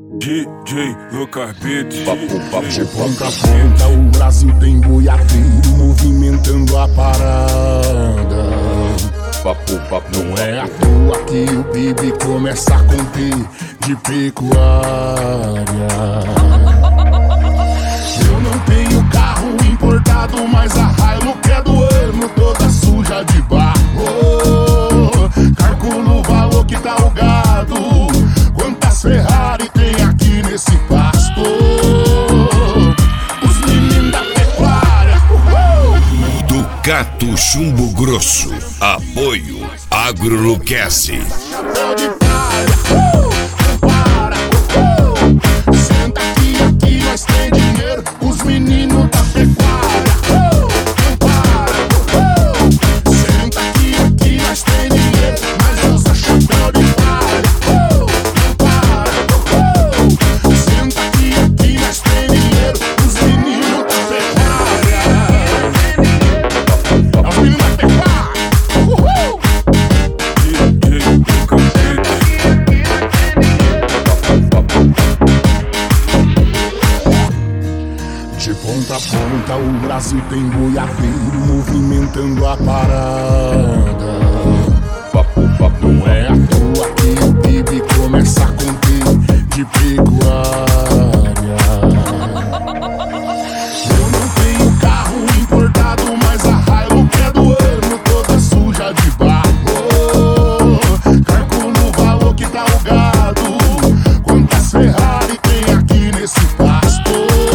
DJ Lucas Beats. De ponta a ponta o Brasil tem boiadeiro movimentando a parada. Não é à toa que o PIB começa a conter de pecuária. Eu não tenho carro importado, mas a Hilux é do ano, toda suja de barro. Calculo o valor que tá o gado, quantas Ferrari tem aqui nesse pasto. Os meninos da pecuária. Ducato Chumbo Grosso. Apoio Agrolucast. Chapéu de palha. Para. Senta aqui nós tem dinheiro. Os meninos da pecuária. Para. Senta aqui nós tem dinheiro. Mas usa chapéu de palha. Para. Senta aqui nós tem dinheiro. Os meninos da pecuária. Os meninos da pecuária. De ponta a ponta o Brasil tem boiadeiro movimentando a parada. Não é à toa que o PIB começa a conter de pecuária. Eu não tenho carro importado, mas a Hilux é do ano, toda suja de barro. Calculo o valor que tá o gado, quantas Ferrari tem aqui nesse pasto.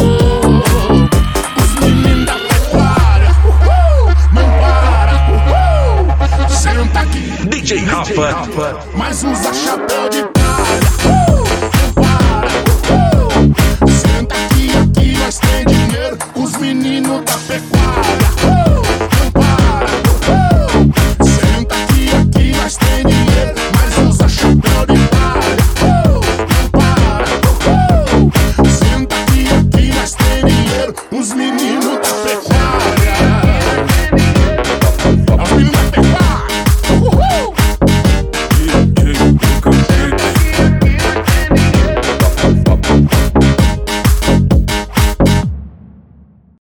Os meninos da pecuária, não para, senta aqui, DJ Rafa. mas usa chapéu de palha. Para, senta aqui nós tem dinheiro. Os meninos da pecuária. Para, senta aqui nós tem dinheiro. Mas usa chapéu de palha. Para, senta aqui nós tem dinheiro. Os meninos